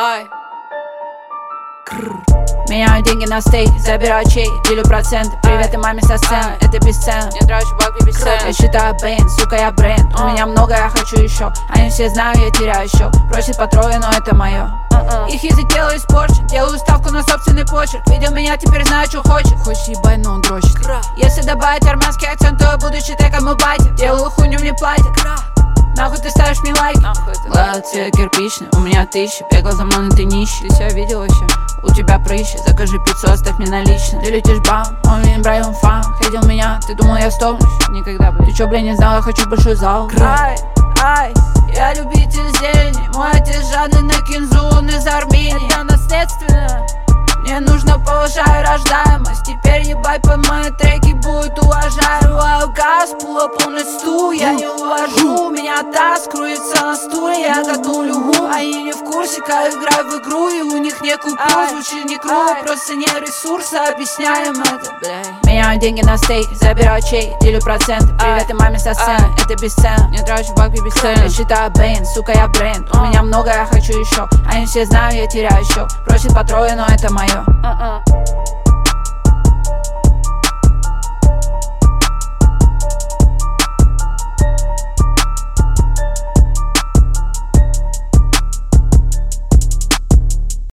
Ай. Меняю деньги на стейк, забираю чей, делю проценты. Приветы маме со сцены, это бесценно. Не трачу бабки бесценно. Я считаю бейн, сука, я бренд. У меня много, я хочу еще. Они все знают, я теряю счет. Просит по трое, но это мое. Их язык делаю испорчен, делаю ставку на собственный почерк. Видел меня, теперь знаю, что хочет. Хочешь ебать, но он дрочит. Если добавить армянский акцент, то я буду считать, как мы байтим. Делаю хуйню, мне платят. Нахуй ты ставишь мне лайк? Глаз цвет кирпичный, у меня 1000. Бегал за мной, но ты нищий. Ты себя видел вообще? У тебя прыщи, закажи пиццу, оставь мне налично. Ты летишь бам, он меня брал фан. Хотел меня, ты думал я стопнусь? Никогда, блин. Ты чё, блин, не знал, я хочу большой зал. Ай, ай, я любитель зелени. Мой отец жадный на кинзу, он из Армении. Это наследственно. Мне нужно повышать рождаемость. Теперь ебать под мои треки будет уважаемый газ, пула полный стул. Я не увожу, меня таз круется на стуле. Я готовлю гу, они не в курсе, как играю в игру. И у них не купюр, звучит не круто. Просто не ресурсы, объясняем это, блядь. Меняю деньги на стейк, забираю чей, делю проценты. Приветы маме со сцены, это бесценно. Не трачу бабки бесценно. Я считаю бейн, сука, я бренд. У меня много, я хочу еще. Они все знают, я теряю счет. Просит по трое, но это мое.